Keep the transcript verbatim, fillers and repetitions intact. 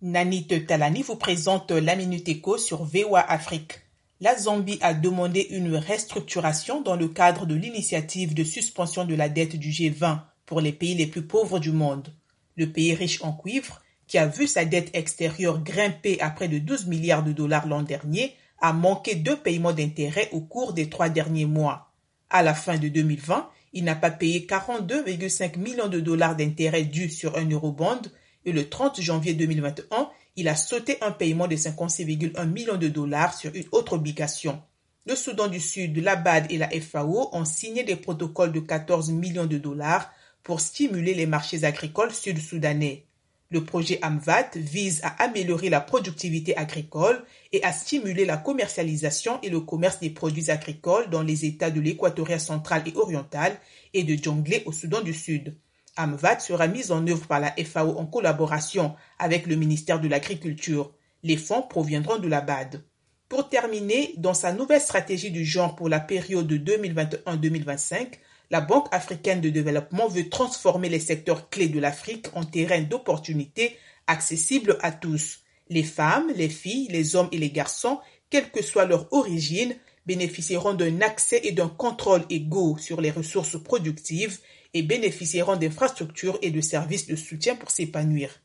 Nanit Talani vous présente la Minute Éco sur V O A Afrique. La Zambie a demandé une restructuration dans le cadre de l'initiative de suspension de la dette du G vingt pour les pays les plus pauvres du monde. Le pays riche en cuivre, qui a vu sa dette extérieure grimper à près de douze milliards de dollars l'an dernier, a manqué deux paiements d'intérêt au cours des trois derniers mois. À la fin de deux mille vingt, il n'a pas payé quarante-deux virgule cinq millions de dollars d'intérêts dus sur un eurobond et le trente janvier deux mille vingt et un, il a sauté un paiement de cinquante-six virgule un millions de dollars sur une autre obligation. Le Soudan du Sud, la B A D et la F A O ont signé des protocoles de quatorze millions de dollars pour stimuler les marchés agricoles sud-soudanais. Le projet AMVAT vise à améliorer la productivité agricole et à stimuler la commercialisation et le commerce des produits agricoles dans les États de l'Équatoria central et oriental et de Jonglei au Soudan du Sud. AMVAT sera mise en œuvre par la F A O en collaboration avec le ministère de l'Agriculture. Les fonds proviendront de la B A D. Pour terminer, dans sa nouvelle stratégie du genre pour la période de deux mille vingt et un à deux mille vingt-cinq, la Banque africaine de développement veut transformer les secteurs clés de l'Afrique en terrain d'opportunités accessibles à tous. Les femmes, les filles, les hommes et les garçons, quelle que soit leur origine, bénéficieront d'un accès et d'un contrôle égaux sur les ressources productives et bénéficieront d'infrastructures et de services de soutien pour s'épanouir.